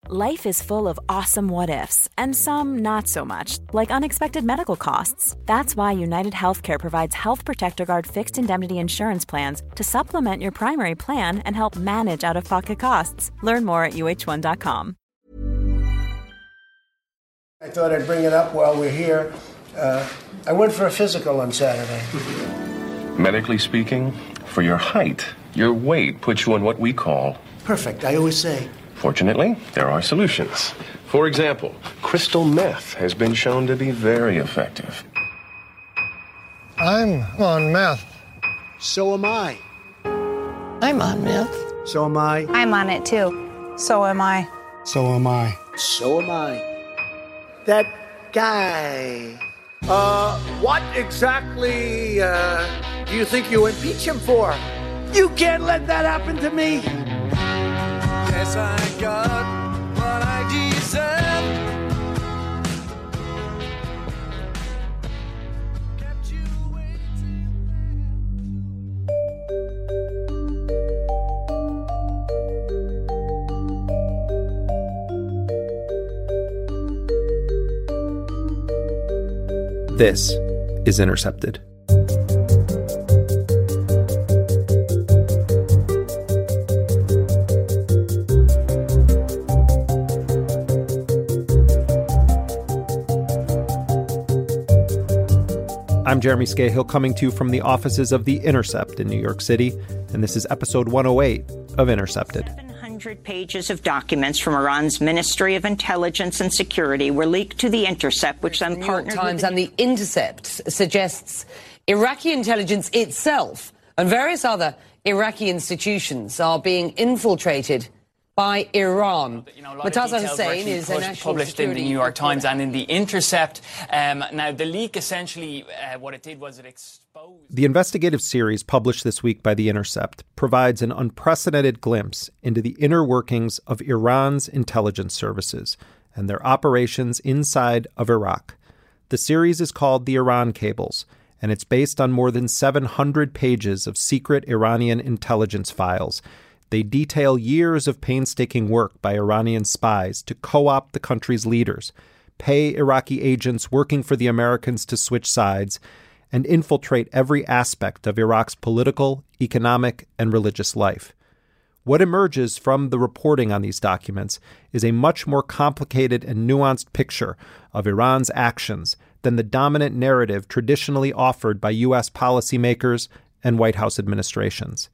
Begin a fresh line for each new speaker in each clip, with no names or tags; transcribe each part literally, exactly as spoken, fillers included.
Life is full of awesome what-ifs, and some not so much, like unexpected medical costs. That's why United Healthcare provides Health Protector Guard fixed indemnity insurance plans to supplement your primary plan and help manage out-of-pocket costs. Learn more at U H one dot com.
I thought I'd bring it up while we're here. Uh, I went for a physical on Saturday.
Medically speaking, for your height, your weight puts you on what we call...
Perfect, I always say.
Fortunately, there are solutions. For example, crystal meth has been shown to be very effective.
I'm on meth.
So am I.
I'm on meth.
So am I.
I'm on it too. So am I.
So am I.
So am I. That guy.
Uh, what exactly, uh, do you think you impeach him for?
You can't let that happen to me.
Yes, I got what I deserve. Kept you waiting.
This is Intercepted. I'm Jeremy Scahill, coming to you from the offices of The Intercept in New York City, and this is episode one oh eight of Intercepted.
seven hundred pages of documents from Iran's Ministry of Intelligence and Security were leaked to The Intercept, which then
the
partnered
New York Times
with...
and The Intercept suggests Iraqi intelligence itself and various other Iraqi institutions are being infiltrated by Iran.
You know,
Murtaza Hussain is a national
published in the New York Times
reporter.
and in The Intercept. Um, now, the leak essentially, uh, what it did was it exposed...
The investigative series published this week by The Intercept provides an unprecedented glimpse into the inner workings of Iran's intelligence services and their operations inside of Iraq. The series is called The Iran Cables, and it's based on more than seven hundred pages of secret Iranian intelligence files. They detail years of painstaking work by Iranian spies to co-opt the country's leaders, pay Iraqi agents working for the Americans to switch sides, and infiltrate every aspect of Iraq's political, economic, and religious life. What emerges from the reporting on these documents is a much more complicated and nuanced picture of Iran's actions than the dominant narrative traditionally offered by U S policymakers and White House administrations.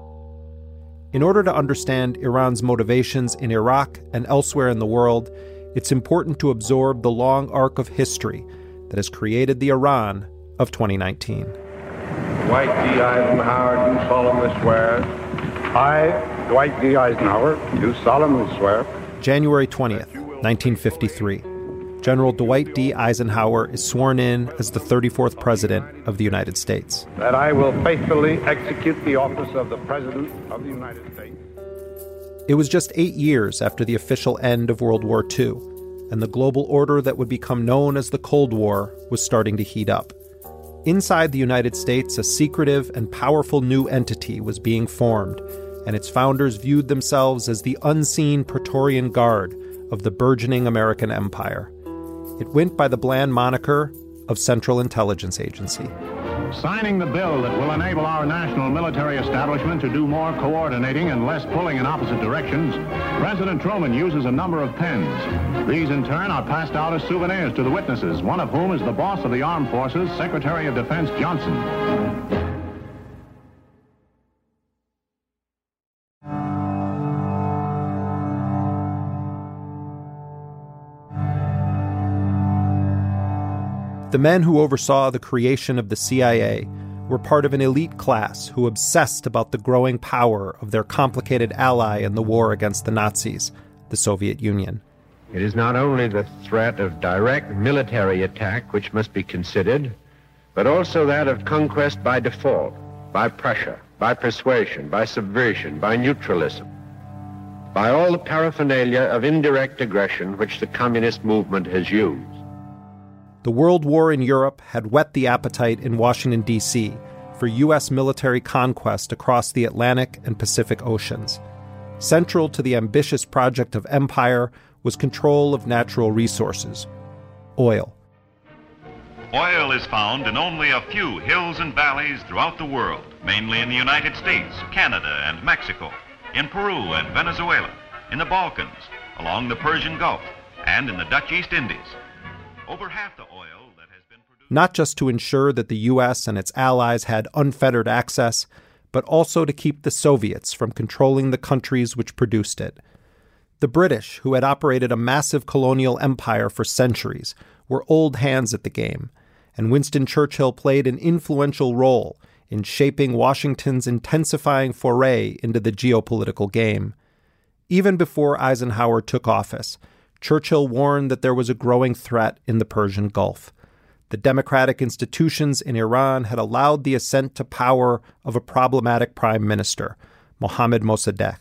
In order to understand Iran's motivations in Iraq and elsewhere in the world, it's important to absorb the long arc of history that has created the Iran of twenty nineteen.
Dwight D. Eisenhower, do solemnly swear.
I, Dwight D. Eisenhower, do solemnly swear.
January twentieth, nineteen fifty-three. General Dwight D. Eisenhower is sworn in as the thirty-fourth President of the United States.
That I will faithfully execute the office of the President of the United States.
It was just eight years after the official end of World War Two, and the global order that would become known as the Cold War was starting to heat up. Inside the United States, a secretive and powerful new entity was being formed, and its founders viewed themselves as the unseen Praetorian Guard of the burgeoning American empire. It went by the bland moniker of Central Intelligence Agency.
Signing the bill that will enable our national military establishment to do more coordinating and less pulling in opposite directions, President Truman uses a number of pens. These, in turn, are passed out as souvenirs to the witnesses, one of whom is the boss of the Armed Forces, Secretary of Defense Johnson.
The men who oversaw the creation of the C I A were part of an elite class who obsessed about the growing power of their complicated ally in the war against the Nazis, the Soviet Union.
It is not only the threat of direct military attack which must be considered, but also that of conquest by default, by pressure, by persuasion, by subversion, by neutralism, by all the paraphernalia of indirect aggression which the communist movement has used.
The World War in Europe had whet the appetite in Washington, D C for U S military conquest across the Atlantic and Pacific Oceans. Central to the ambitious project of empire was control of natural resources, oil.
Oil is found in only a few hills and valleys throughout the world, mainly in the United States, Canada, and Mexico, in Peru and Venezuela, in the Balkans, along the Persian Gulf, and in the Dutch East Indies. Over half the oil that has been produced...
Not just to ensure that the U S and its allies had unfettered access, but also to keep the Soviets from controlling the countries which produced it. The British, who had operated a massive colonial empire for centuries, were old hands at the game, and Winston Churchill played an influential role in shaping Washington's intensifying foray into the geopolitical game. Even before Eisenhower took office, Churchill warned that there was a growing threat in the Persian Gulf. The democratic institutions in Iran had allowed the ascent to power of a problematic prime minister, Mohammad Mossadegh.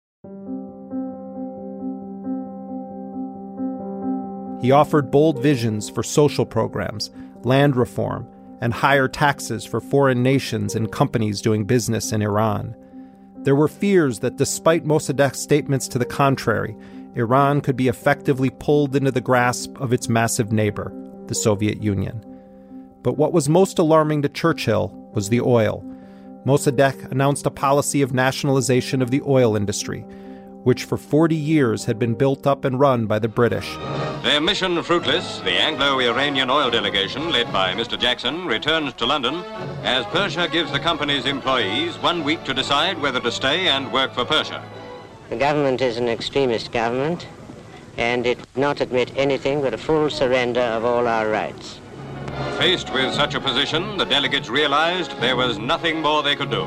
He offered bold visions for social programs, land reform, and higher taxes for foreign nations and companies doing business in Iran. There were fears that despite Mossadegh's statements to the contrary, Iran could be effectively pulled into the grasp of its massive neighbor, the Soviet Union. But what was most alarming to Churchill was the oil. Mossadegh announced a policy of nationalization of the oil industry, which for forty years had been built up and run by the British.
Their mission fruitless, the Anglo-Iranian oil delegation, led by Mister Jackson, returns to London as Persia gives the company's employees one week to decide whether to stay and work for Persia.
The government is an extremist government, and it would not admit anything but a full surrender of all our rights.
Faced with such a position, the delegates realized there was nothing more they could do.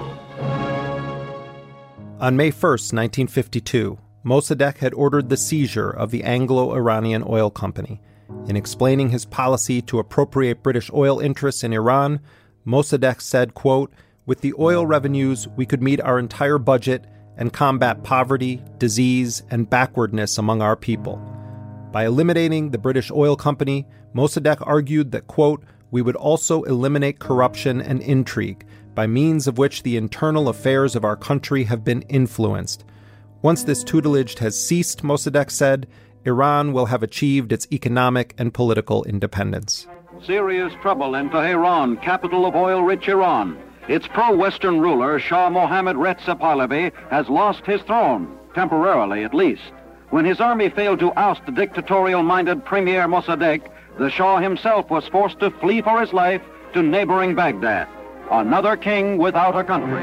On May first, nineteen fifty-two, Mossadegh had ordered the seizure of the Anglo-Iranian Oil Company. In explaining his policy to appropriate British oil interests in Iran, Mossadegh said, quote, "With the oil revenues, we could meet our entire budget and combat poverty, disease, and backwardness among our people." By eliminating the British Oil Company, Mossadegh argued that, quote, "we would also eliminate corruption and intrigue, by means of which the internal affairs of our country have been influenced. Once this tutelage has ceased," Mossadegh said, "Iran will have achieved its economic and political independence."
Serious trouble in Tehran, capital of oil-rich Iran. Its pro-Western ruler, Shah Mohammad Reza Pahlavi, has lost his throne, temporarily at least. When his army failed to oust the dictatorial-minded Premier Mossadegh, the Shah himself was forced to flee for his life to neighboring Baghdad. Another king without a country.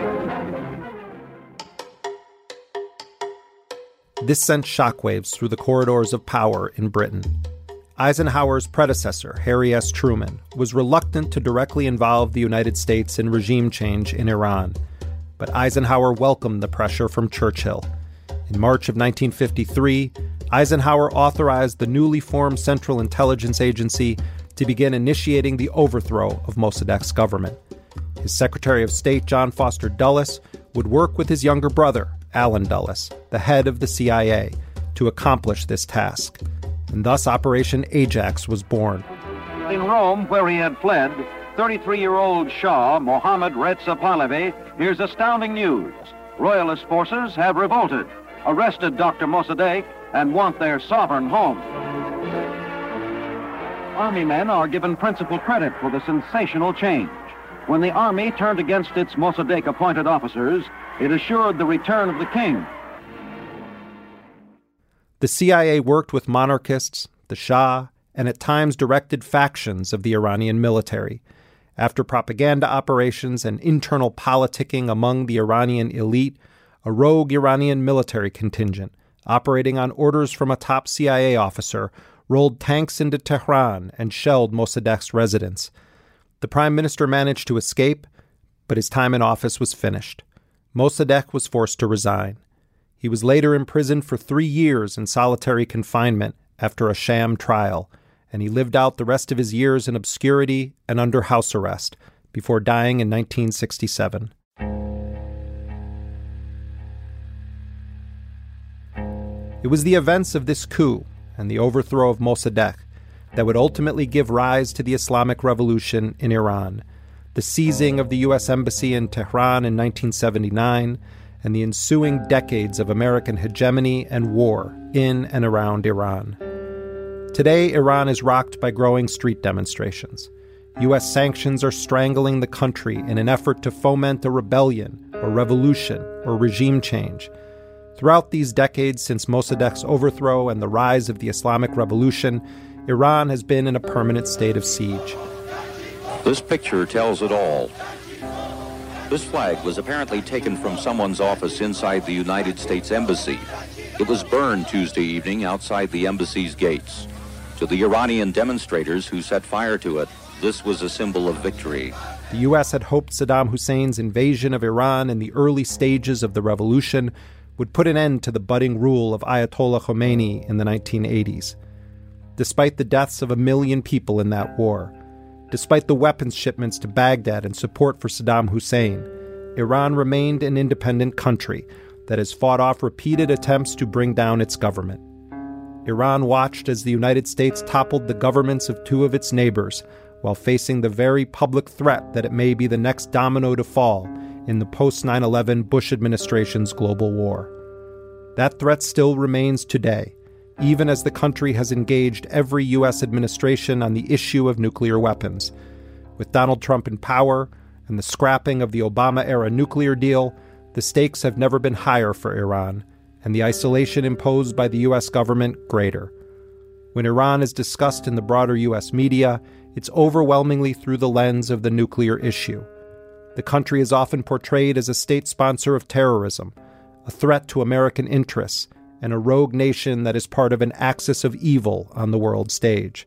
This sent shockwaves through the corridors of power in Britain. Eisenhower's predecessor, Harry S. Truman, was reluctant to directly involve the United States in regime change in Iran. But Eisenhower welcomed the pressure from Churchill. In March of nineteen fifty-three, Eisenhower authorized the newly formed Central Intelligence Agency to begin initiating the overthrow of Mossadegh's government. His Secretary of State, John Foster Dulles, would work with his younger brother, Allen Dulles, the head of the C I A, to accomplish this task. And thus Operation Ajax was born.
In Rome, where he had fled, thirty-three-year-old Shah Mohammad Reza Pahlavi hears astounding news. Royalist forces have revolted, arrested Doctor Mossadegh, and want their sovereign home. Army men are given principal credit for the sensational change. When the army turned against its Mossadegh-appointed officers, it assured the return of the king.
The C I A worked with monarchists, the Shah, and at times directed factions of the Iranian military. After propaganda operations and internal politicking among the Iranian elite, a rogue Iranian military contingent, operating on orders from a top C I A officer, rolled tanks into Tehran and shelled Mossadegh's residence. The prime minister managed to escape, but his time in office was finished. Mossadegh was forced to resign. He was later imprisoned for three years in solitary confinement after a sham trial, and he lived out the rest of his years in obscurity and under house arrest before dying in nineteen sixty-seven. It was the events of this coup and the overthrow of Mossadegh that would ultimately give rise to the Islamic Revolution in Iran, the seizing of the U S Embassy in Tehran in nineteen seventy-nine, and the ensuing decades of American hegemony and war in and around Iran. Today, Iran is rocked by growing street demonstrations. U S sanctions are strangling the country in an effort to foment a rebellion or revolution or regime change. Throughout these decades since Mossadegh's overthrow and the rise of the Islamic Revolution, Iran has been in a permanent state of siege.
This picture tells it all. This flag was apparently taken from someone's office inside the United States Embassy. It was burned Tuesday evening outside the embassy's gates. To the Iranian demonstrators who set fire to it, this was a symbol of victory.
The U S had hoped Saddam Hussein's invasion of Iran in the early stages of the revolution would put an end to the budding rule of Ayatollah Khomeini in the nineteen eighties. Despite the deaths of a million people in that war, despite the weapons shipments to Baghdad and support for Saddam Hussein, Iran remained an independent country that has fought off repeated attempts to bring down its government. Iran watched as the United States toppled the governments of two of its neighbors while facing the very public threat that it may be the next domino to fall in the post nine eleven Bush administration's global war. That threat still remains today, even as the country has engaged every U S administration on the issue of nuclear weapons. With Donald Trump in power and the scrapping of the Obama-era nuclear deal, the stakes have never been higher for Iran, and the isolation imposed by the U S government greater. When Iran is discussed in the broader U S media, it's overwhelmingly through the lens of the nuclear issue. The country is often portrayed as a state sponsor of terrorism, a threat to American interests, and a rogue nation that is part of an axis of evil on the world stage.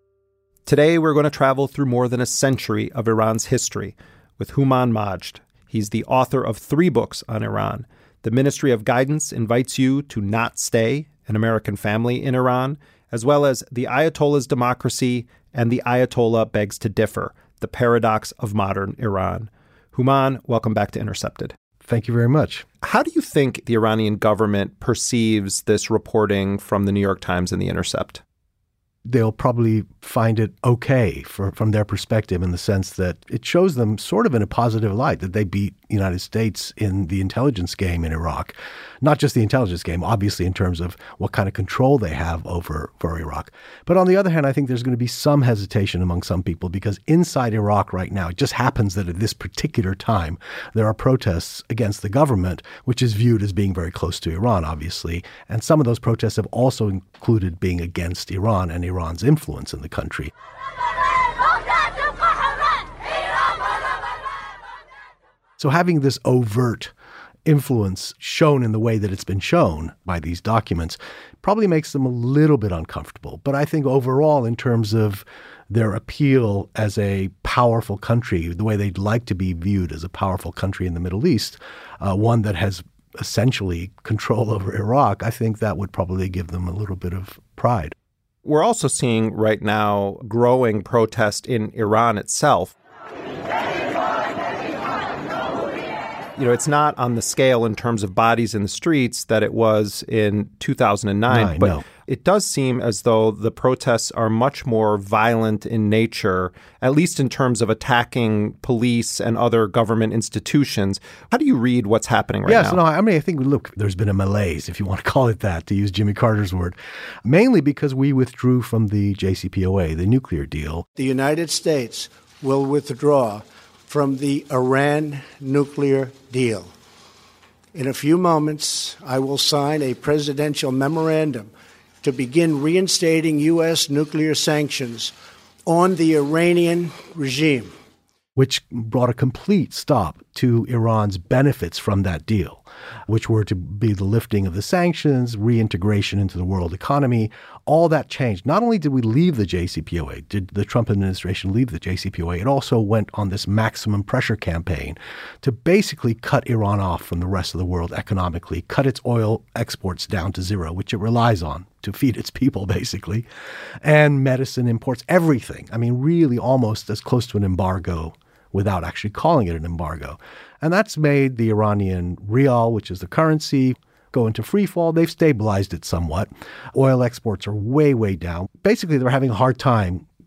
Today, we're going to travel through more than a century of Iran's history with Houman Majd. He's the author of three books on Iran. The Ministry of Guidance invites you to not stay, an American family in Iran, as well as The Ayatollah's Democracy and The Ayatollah Begs to Differ, the paradox of modern Iran. Houman, welcome back to Intercepted.
Thank you very much.
How do you think the Iranian government perceives this reporting from the New York Times and The Intercept?
They'll probably find it okay for, from their perspective, in the sense that it shows them sort of in a positive light that they beat the United States in the intelligence game in Iraq. Not just the intelligence game, obviously, in terms of what kind of control they have over for Iraq. But on the other hand, I think there's going to be some hesitation among some people, because inside Iraq right now, it just happens that at this particular time, there are protests against the government, which is viewed as being very close to Iran, obviously. And some of those protests have also included being against Iran and Iran's influence in the country. So having this overt influence shown in the way that it's been shown by these documents probably makes them a little bit uncomfortable. But I think overall, in terms of their appeal as a powerful country, the way they'd like to be viewed as a powerful country in the Middle East, uh, one that has essentially control over Iraq, I think that would probably give them a little bit of pride.
We're also seeing right now growing protest in Iran itself. You know, it's not on the scale in terms of bodies in the streets that it was in two thousand nine,
Nine,
but
no.
It does seem as though the protests are much more violent in nature, at least in terms of attacking police and other government institutions. How do you read what's happening right
yes,
now?
Yes, no, I mean, I think, look, there's been a malaise, if you want to call it that, to use Jimmy Carter's word, mainly because we withdrew from the J C P O A, the nuclear deal.
The United States will withdraw from the Iran nuclear deal. In a few moments, I will sign a presidential memorandum to begin reinstating U S nuclear sanctions on the Iranian regime,
which brought a complete stop to Iran's benefits from that deal, which were to be the lifting of the sanctions, reintegration into the world economy. All that changed. Not only did we leave the J C P O A, did the Trump administration leave the J C P O A, it also went on this maximum pressure campaign to basically cut Iran off from the rest of the world economically, cut its oil exports down to zero, which it relies on to feed its people, basically, and medicine imports, everything. I mean, really almost as close to an embargo without actually calling it an embargo. And that's made the Iranian rial, which is the currency, go into free fall. They've stabilized it somewhat. Oil exports are way, way down. Basically, they're having a hard time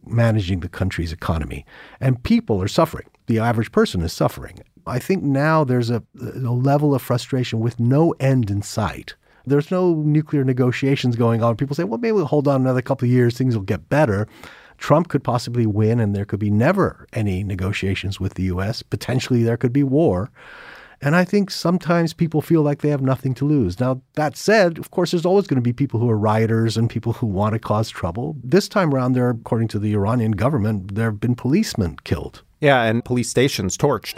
managing the country's economy. And people are suffering. The average person is suffering. I think now there's a, a level of frustration with no end in sight. There's no nuclear negotiations going on. People say, well, maybe we'll hold on another couple of years. Things will get better. Trump could possibly win, and there could be never any negotiations with the U S. Potentially there could be war. And I think sometimes people feel like they have nothing to lose. Now, that said, of course, there's always going to be people who are rioters and people who want to cause trouble. This time around, there, according to the Iranian government, there have been policemen killed.
Yeah, and police stations torched.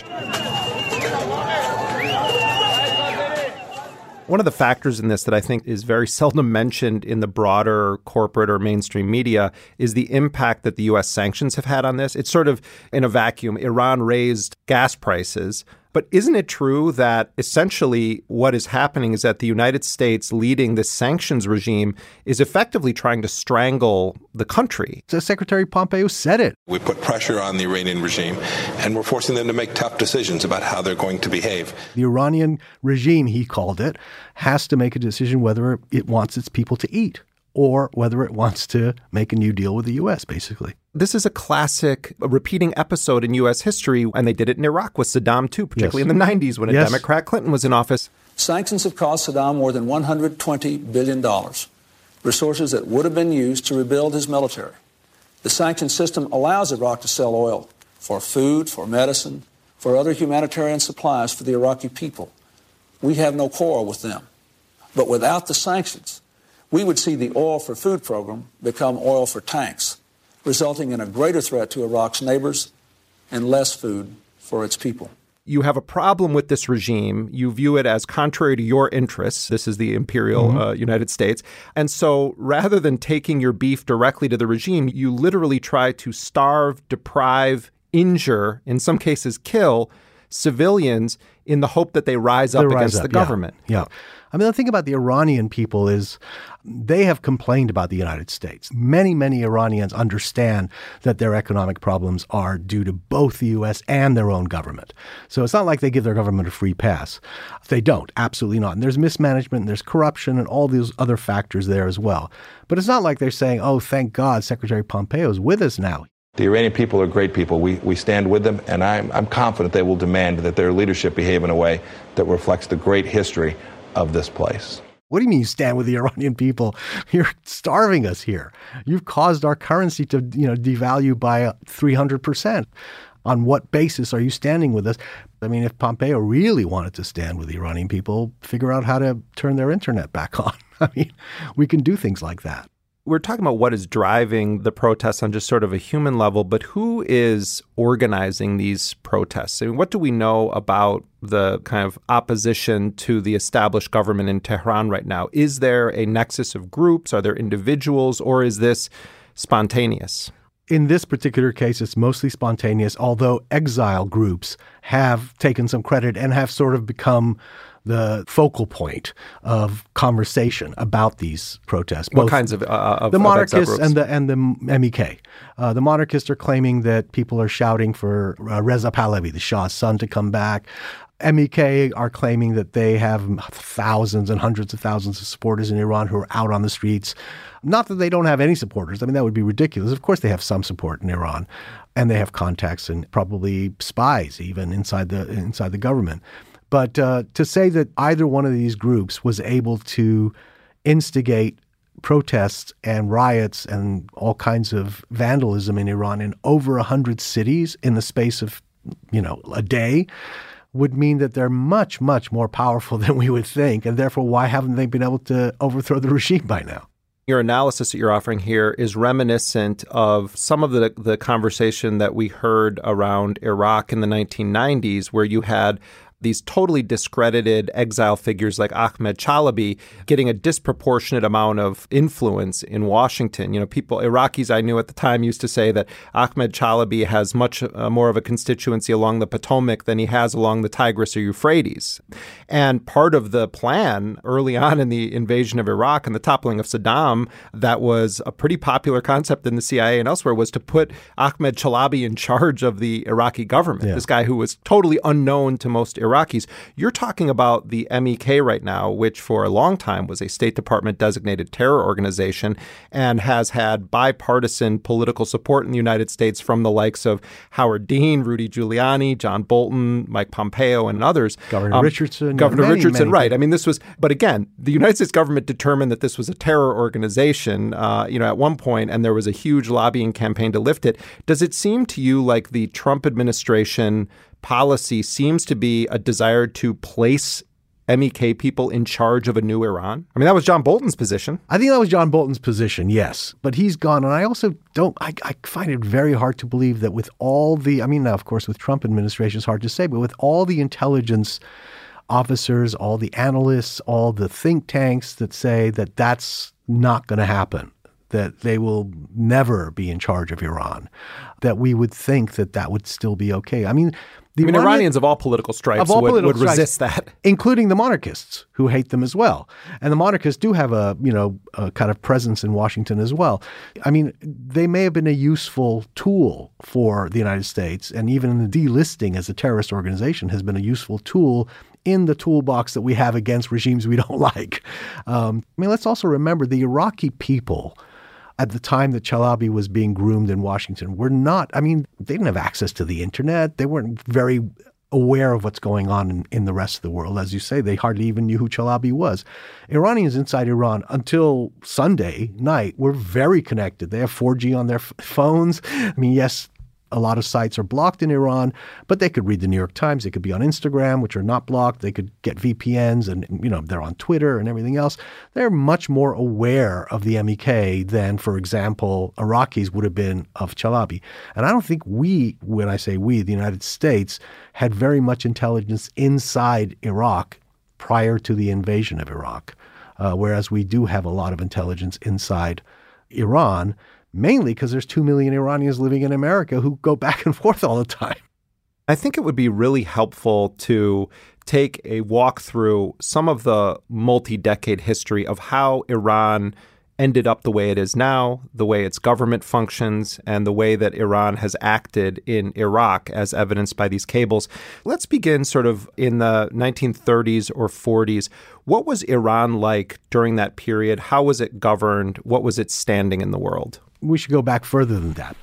One of the factors in this that I think is very seldom mentioned in the broader corporate or mainstream media is the impact that the U S sanctions have had on this. It's sort of in a vacuum. Iran raised gas prices. But isn't it true that essentially what is happening is that the United States leading this sanctions regime is effectively trying to strangle the country?
So Secretary Pompeo said it.
We put pressure on the Iranian regime, and we're forcing them to make tough decisions about how they're going to behave.
The Iranian regime, he called it, has to make a decision whether it wants its people to eat or whether it wants to make a new deal with the U S, basically.
This is a classic a repeating episode in U S history, and they did it in Iraq with Saddam, too, particularly yes. in the nineties when a yes. Democrat Clinton was in office.
Sanctions have cost Saddam more than one hundred twenty billion dollars, resources that would have been used to rebuild his military. The sanction system allows Iraq to sell oil for food, for medicine, for other humanitarian supplies for the Iraqi people. We have no quarrel with them. But without the sanctions, we would see the oil for food program become oil for tanks, resulting in a greater threat to Iraq's neighbors and less food for its people.
You have a problem with this regime. You view it as contrary to your interests. This is the imperial mm-hmm. uh, United States. And so rather than taking your beef directly to the regime, you literally try to starve, deprive, injure, in some cases kill civilians in the hope that they rise up they rise against up, the government.
Yeah. yeah. I mean, the thing about the Iranian people is they have complained about the United States. Many, many Iranians understand that their economic problems are due to both the U S and their own government. So it's not like they give their government a free pass. They don't. Absolutely not. And there's mismanagement, and there's corruption, and all these other factors there as well. But it's not like they're saying, oh, thank God Secretary Pompeo is with us now.
The Iranian people are great people. We we stand with them, and I'm, I'm confident they will demand that their leadership behave in a way that reflects the great history of this place.
What do you mean you stand with the Iranian people? You're starving us here. You've caused our currency to, you know, devalue by three hundred percent. On what basis are you standing with us? I mean, if Pompeo really wanted to stand with the Iranian people, figure out how to turn their internet back on. I mean, we can do things like that.
We're talking about what is driving the protests on just sort of a human level, but who is organizing these protests? I mean, what do we know about the kind of opposition to the established government in Tehran right now? Is there a nexus of groups? Are there individuals? Or is this spontaneous?
In this particular case, it's mostly spontaneous, although exile groups have taken some credit and have sort of become the focal point of conversation about these protests.
What Both kinds of, uh, of
the
of
monarchists and the and the M E K. Uh, the monarchists are claiming that people are shouting for uh, Reza Pahlavi, the Shah's son, to come back. M E K are claiming that they have thousands and hundreds of thousands of supporters in Iran who are out on the streets. Not that they don't have any supporters. I mean, that would be ridiculous. Of course they have some support in Iran, and they have contacts and probably spies even inside the inside the government. But uh, to say that either one of these groups was able to instigate protests and riots and all kinds of vandalism in Iran in over one hundred cities in the space of, you know, a day would mean that they're much, much more powerful than we would think. And therefore, why haven't they been able to overthrow the regime by now?
Your analysis that you're offering here is reminiscent of some of the the conversation that we heard around Iraq in the nineteen nineties, where you had these totally discredited exile figures like Ahmed Chalabi getting a disproportionate amount of influence in Washington. You know, people, Iraqis I knew at the time used to say that Ahmed Chalabi has much uh, more of a constituency along the Potomac than he has along the Tigris or Euphrates. And part of the plan early on in the invasion of Iraq and the toppling of Saddam, that was a pretty popular concept in the C I A and elsewhere, was to put Ahmed Chalabi in charge of the Iraqi government, yeah. This guy who was totally unknown to most Iraqis. Iraqis. You're talking about the M E K right now, which for a long time was a State Department designated terror organization and has had bipartisan political support in the United States from the likes of Howard Dean, Rudy Giuliani, John Bolton, Mike Pompeo, and others.
Governor
um,
Richardson.
Governor
many,
Richardson,
many
right.
people.
I mean, this was, but again, the United States government determined that this was a terror organization, uh, you know, at one point, and there was a huge lobbying campaign to lift it. Does it seem to you like the Trump administration policy seems to be a desire to place M E K people in charge of a new Iran? I mean, that was John Bolton's position.
I think that was John Bolton's position, yes. But he's gone. And I also don't, I, I find it very hard to believe that with all the, I mean, now, of course, with Trump administration, it's hard to say, but with all the intelligence officers, all the analysts, all the think tanks that say that that's not going to happen, that they will never be in charge of Iran, that we would think that that would still be okay. I mean, the
I mean,
Iranian,
Iranians of all political stripes
of all
would,
political
would
stripes,
resist that.
including the monarchists who hate them as well. And the monarchists do have a, you know, a kind of presence in Washington as well. I mean, they may have been a useful tool for the United States, and even the delisting as a terrorist organization has been a useful tool in the toolbox that we have against regimes we don't like. Um, I mean, let's also remember the Iraqi people at the time that Chalabi was being groomed in Washington were not, I mean, they didn't have access to the internet. They weren't very aware of what's going on in, in the rest of the world. As you say, they hardly even knew who Chalabi was. Iranians inside Iran until Sunday night were very connected. They have four G on their f- phones. I mean, yes, a lot of sites are blocked in Iran, but they could read the New York Times. They could be on Instagram, which are not blocked. They could get V P Ns and, you know, they're on Twitter and everything else. They're much more aware of the M E K than, for example, Iraqis would have been of Chalabi. And I don't think we, when I say we, the United States, had very much intelligence inside Iraq prior to the invasion of Iraq, uh, whereas we do have a lot of intelligence inside Iran, mainly because there's two million Iranians living in America who go back and forth all the time.
I think it would be really helpful to take a walk through some of the multi-decade history of how Iran ended up the way it is now, the way its government functions, and the way that Iran has acted in Iraq, as evidenced by these cables. Let's begin sort of in the nineteen thirties or forties. What was Iran like during that period? How was it governed? What was its standing in the world?
We should go back further than that.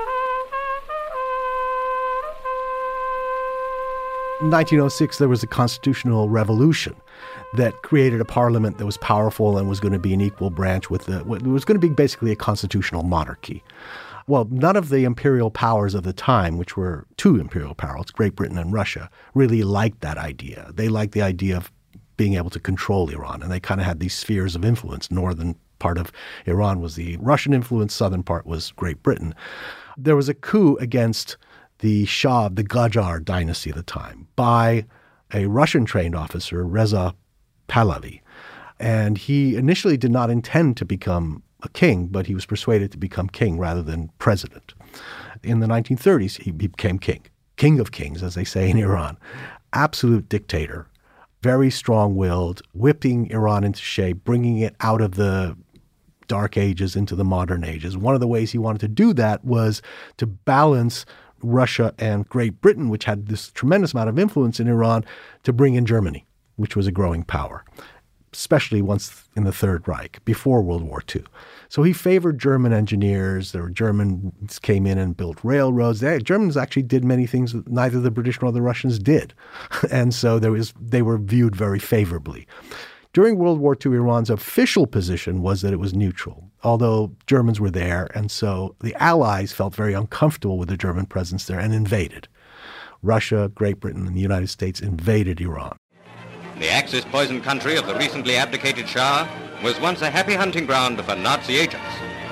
In nineteen oh six, there was a constitutional revolution that created a parliament that was powerful and was going to be an equal branch with the, it was going to be basically a constitutional monarchy. Well, none of the imperial powers of the time, which were two imperial powers, Great Britain and Russia, really liked that idea. They liked the idea of being able to control Iran, and they kind of had these spheres of influence. Northern part of Iran was the Russian influence, southern part was Great Britain. There was a coup against the Shah, the Qajar dynasty at the time, by a Russian-trained officer, Reza Pahlavi. And he initially did not intend to become a king, but he was persuaded to become king rather than president. In the nineteen thirties, he became king, king of kings, as they say in Iran. Absolute dictator, very strong-willed, whipping Iran into shape, bringing it out of the dark ages into the modern ages. One of the ways he wanted to do that was to balance Russia and Great Britain, which had this tremendous amount of influence in Iran, to bring in Germany, which was a growing power, especially once in the Third Reich, before World War Two. So he favored German engineers. There were Germans came in and built railroads. They, Germans actually did many things that neither the British nor the Russians did. And so there was they were viewed very favorably. During World War Two, Iran's official position was that it was neutral, although Germans were there, and so the Allies felt very uncomfortable with the German presence there and invaded. Russia, Great Britain, and the United States invaded Iran.
The Axis-poisoned country of the recently abdicated Shah was once a happy hunting ground for Nazi agents.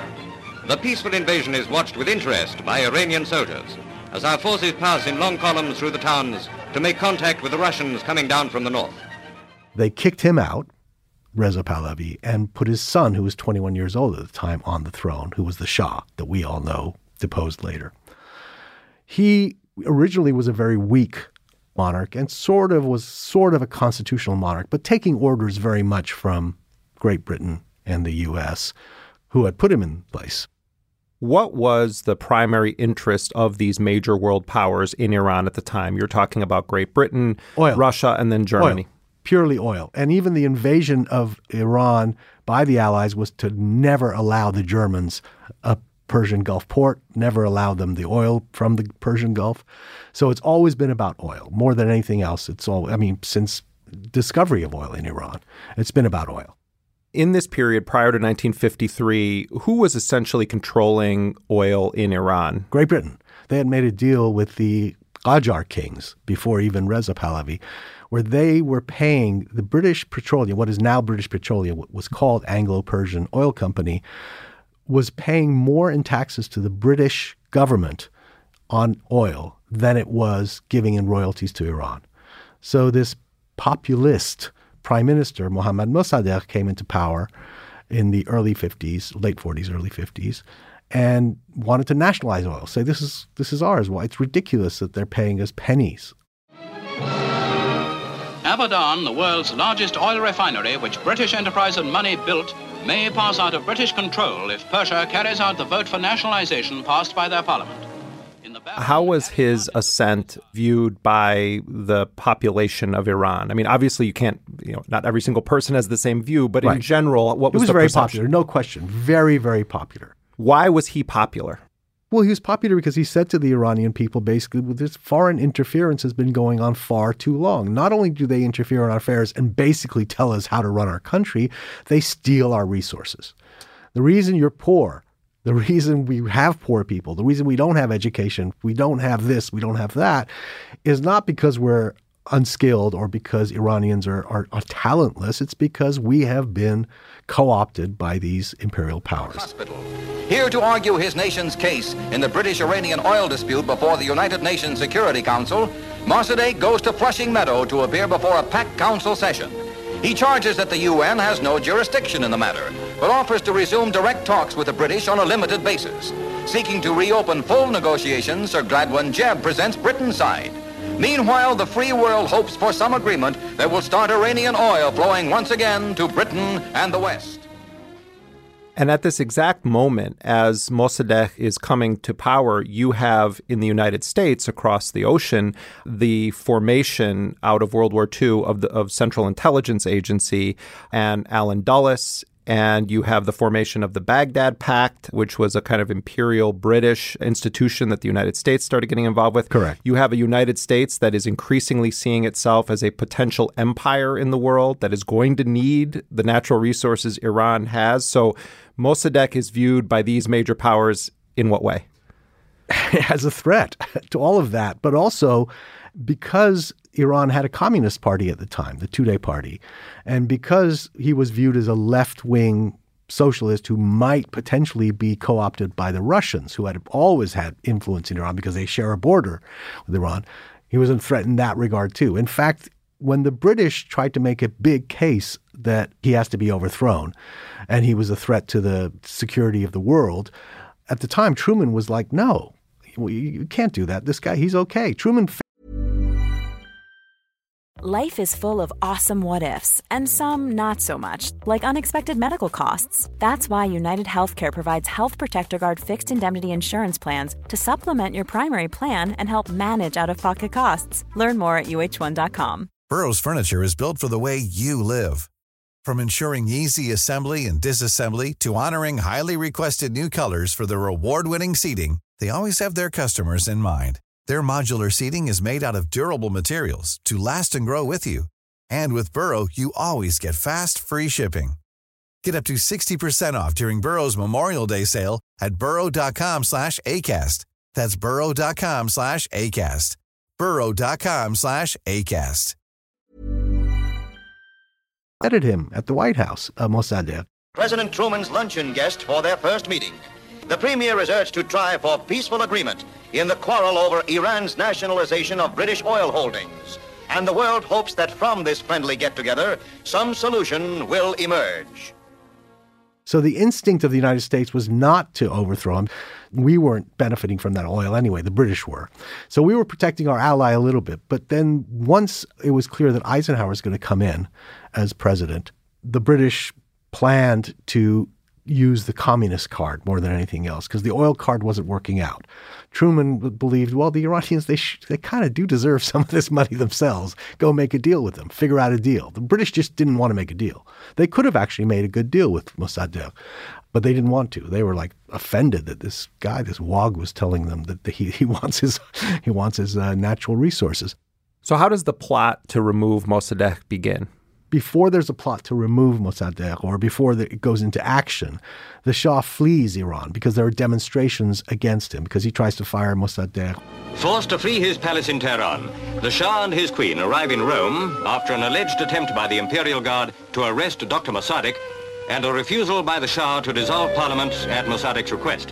The peaceful invasion is watched with interest by Iranian soldiers as our forces pass in long columns through the towns to make contact with the Russians coming down from the north.
They kicked him out, Reza Pahlavi, and put his son, who was twenty-one years old at the time, on the throne, who was the Shah that we all know, deposed later. He originally was a very weak monarch and sort of was sort of a constitutional monarch, but taking orders very much from Great Britain and the U S, who had put him in place.
What was the primary interest of these major world powers in Iran at the time? You're talking about Great Britain,
oil.
Russia, and then Germany.
Oil. Purely oil. And even the invasion of Iran by the Allies was to never allow the Germans a Persian Gulf port, never allow them the oil from the Persian Gulf. So it's always been about oil. More than anything else, it's all, I mean, since discovery of oil in Iran, it's been about oil.
In this period prior to nineteen fifty-three, who was essentially controlling oil in Iran?
Great Britain. They had made a deal with the Qajar kings before even Reza Pahlavi, where they were paying the British Petroleum, what is now British Petroleum, what was called Anglo-Persian Oil Company, was paying more in taxes to the British government on oil than it was giving in royalties to Iran. So this populist Prime Minister, Mohammad Mossadegh, came into power in the early fifties, late forties, early fifties, and wanted to nationalize oil. Say, this is this is ours. Well, it's ridiculous that they're paying us pennies.
Abadan, the world's largest oil refinery, which British enterprise and money built, may pass out of British control if Persia carries out the vote for nationalization passed by their parliament.
How was his ascent viewed by the population of Iran? I mean, obviously you can't, you know, not every single person has the same view, but
right.
in general, what was,
it was
the
very
perception?
popular, no question. Very, very popular.
Why was he popular?
Well, he was popular because he said to the Iranian people, basically, well, this foreign interference has been going on far too long. Not only do they interfere in our affairs and basically tell us how to run our country, they steal our resources. The reason you're poor, the reason we have poor people, the reason we don't have education, we don't have this, we don't have that, is not because we're unskilled or because Iranians are, are, are talentless. It's because we have been co-opted by these imperial powers.
Hospital. Here to argue his nation's case in the British-Iranian oil dispute before the United Nations Security Council, Mossadegh goes to Flushing Meadow to appear before a packed council session. He charges that the U N has no jurisdiction in the matter, but offers to resume direct talks with the British on a limited basis. Seeking to reopen full negotiations, Sir Gladwin Jebb presents Britain's side. Meanwhile, the free world hopes for some agreement that will start Iranian oil flowing once again to Britain and the West.
And at this exact moment, as Mossadegh is coming to power, you have in the United States, across the ocean, the formation out of World War Two of the of Central Intelligence Agency and Allen Dulles. And you have the formation of the Baghdad Pact, which was a kind of imperial British institution that the United States started getting involved with.
Correct.
You have a United States that is increasingly seeing itself as a potential empire in the world that is going to need the natural resources Iran has. So Mossadegh is viewed by these major powers in what way?
As a threat to all of that, but also because Iran had a communist party at the time, the Tudeh Party, and because he was viewed as a left-wing socialist who might potentially be co-opted by the Russians, who had always had influence in Iran because they share a border with Iran, he was a threat in that regard too. In fact, when the British tried to make a big case that he has to be overthrown and he was a threat to the security of the world, at the time Truman was like, no, you can't do that. This guy, he's okay. Truman
Life is full of awesome what-ifs, and some not so much, like unexpected medical costs. That's why United Healthcare provides Health Protector Guard fixed indemnity insurance plans to supplement your primary plan and help manage out-of-pocket costs. Learn more at U H one dot com.
Burrow's furniture is built for the way you live. From ensuring easy assembly and disassembly to honoring highly requested new colors for their award-winning seating, they always have their customers in mind. Their modular seating is made out of durable materials to last and grow with you. And with Burrow, you always get fast, free shipping. Get up to sixty percent off during Burrow's Memorial Day sale at burrow.com slash ACAST. That's burrow.com slash ACAST. burrow.com slash ACAST.
Headed him at the White House, uh, Mossadegh.
President Truman's luncheon guest for their first meeting. The premier is urged to try for peaceful agreement in the quarrel over Iran's nationalization of British oil holdings. And the world hopes that from this friendly get-together, some solution will emerge.
So the instinct of the United States was not to overthrow him. We weren't benefiting from that oil anyway. The British were. So we were protecting our ally a little bit. But then once it was clear that Eisenhower was going to come in as president, the British planned to use the communist card more than anything else because the oil card wasn't working out. Truman believed, well, the Iranians, they sh- they kind of do deserve some of this money themselves. Go make a deal with them. Figure out a deal. The British just didn't want to make a deal. They could have actually made a good deal with Mossadegh, but they didn't want to. They were like offended that this guy, this Wag, was telling them that he, he wants his, he wants his uh, natural resources.
So how does the plot to remove Mossadegh begin?
Before there's a plot to remove Mossadegh or before the, it goes into action, the Shah flees Iran because there are demonstrations against him because he tries to fire Mossadegh.
Forced to flee his palace in Tehran, the Shah and his queen arrive in Rome after an alleged attempt by the Imperial Guard to arrest Doctor Mossadegh and a refusal by the Shah to dissolve Parliament at Mossadegh's request.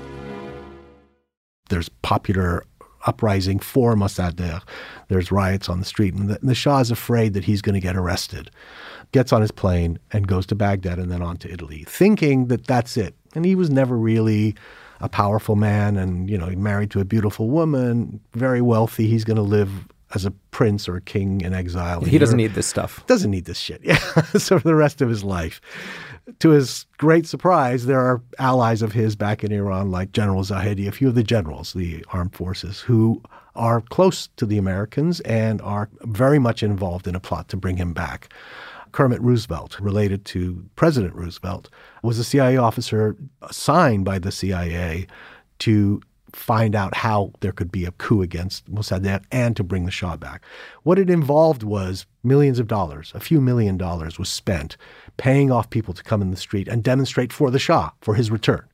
There's popular uprising for Mossadegh. There's riots on the street, and the, the Shah is afraid that he's going to get arrested. Gets on his plane and goes to Baghdad and then on to Italy, thinking that that's it. And he was never really a powerful man and, you know, married to a beautiful woman, very wealthy. He's going to live as a prince or a king in exile.
He doesn't need this stuff.
Doesn't need this shit. Yeah. So for the rest of his life. To his great surprise, there are allies of his back in Iran like General Zahedi, a few of the generals, the armed forces, who are close to the Americans and are very much involved in a plot to bring him back. Kermit Roosevelt, related to President Roosevelt, was a C I A officer assigned by the C I A to find out how there could be a coup against Mossadegh and to bring the Shah back. What it involved was millions of dollars, a few million dollars was spent paying off people to come in the street and demonstrate for the Shah, for his return.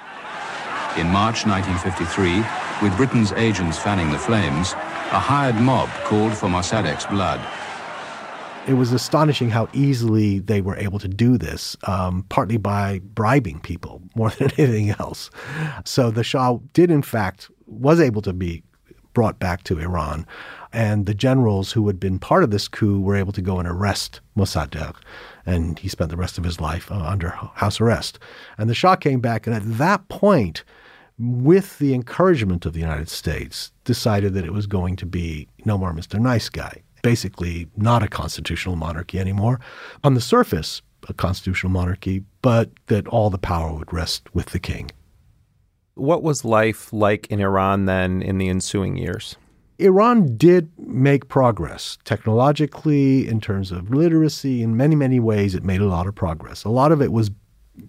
In March nineteen fifty-three, with Britain's agents fanning the flames, a hired mob called for Mossadegh's blood.
It was astonishing how easily they were able to do this, um, partly by bribing people more than anything else. So the Shah did, in fact, was able to be brought back to Iran. And the generals who had been part of this coup were able to go and arrest Mossadegh. And he spent the rest of his life uh, under house arrest. And the Shah came back, and at that point, with the encouragement of the United States, decided that it was going to be no more Mister Nice Guy. Basically not a constitutional monarchy anymore. On the surface, a constitutional monarchy, but that all the power would rest with the king.
What was life like in Iran then in the ensuing years?
Iran did make progress technologically, in terms of literacy. In many, many ways, it made a lot of progress. A lot of it was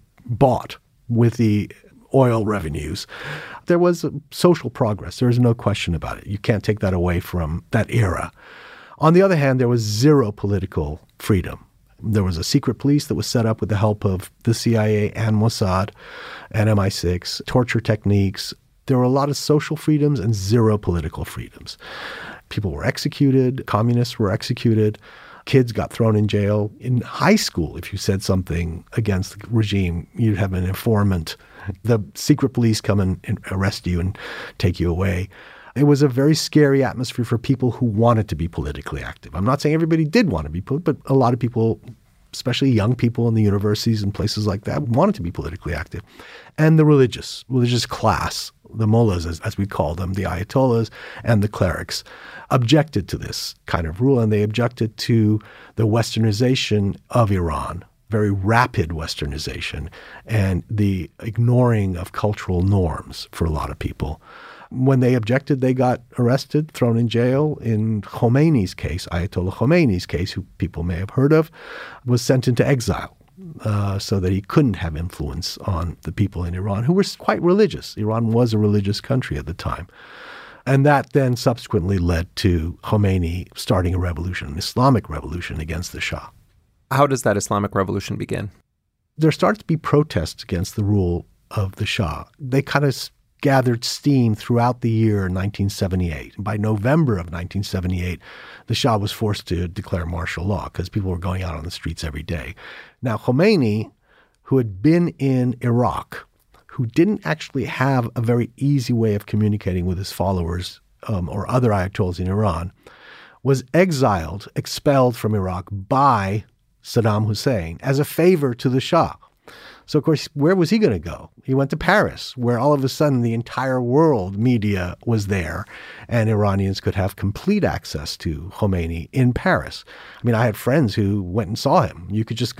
bought with the oil revenues. There was social progress. There is no question about it. You can't take that away from that era. On the other hand, there was zero political freedom. There was a secret police that was set up with the help of the C I A and Mossad and M I six, torture techniques. There were a lot of social freedoms and zero political freedoms. People were executed. Communists were executed. Kids got thrown in jail. In high school, if you said something against the regime, you'd have an informant. The secret police come and arrest you and take you away. It was a very scary atmosphere for people who wanted to be politically active. I'm not saying everybody did want to be, but a lot of people, especially young people in the universities and places like that, wanted to be politically active. And the religious, religious class, the mullahs, as, as we call them, the ayatollahs and the clerics, objected to this kind of rule, and they objected to the westernization of Iran, very rapid westernization, and the ignoring of cultural norms for a lot of people. When they objected, they got arrested, thrown in jail. In Khomeini's case, Ayatollah Khomeini's case, who people may have heard of, was sent into exile uh, so that he couldn't have influence on the people in Iran, who were quite religious. Iran was a religious country at the time. And that then subsequently led to Khomeini starting a revolution, an Islamic revolution against the Shah.
How does that Islamic revolution begin?
There started to be protests against the rule of the Shah. They kind of gathered steam throughout the year nineteen seventy-eight. By November of nineteen seventy-eight, the Shah was forced to declare martial law because people were going out on the streets every day. Now, Khomeini, who had been in Iraq, who didn't actually have a very easy way of communicating with his followers um, or other ayatollahs in Iran, was exiled, expelled from Iraq by Saddam Hussein as a favor to the Shah. So, of course, where was he going to go? He went to Paris, where all of a sudden the entire world media was there, and Iranians could have complete access to Khomeini in Paris. I mean, I had friends who went and saw him. You could just go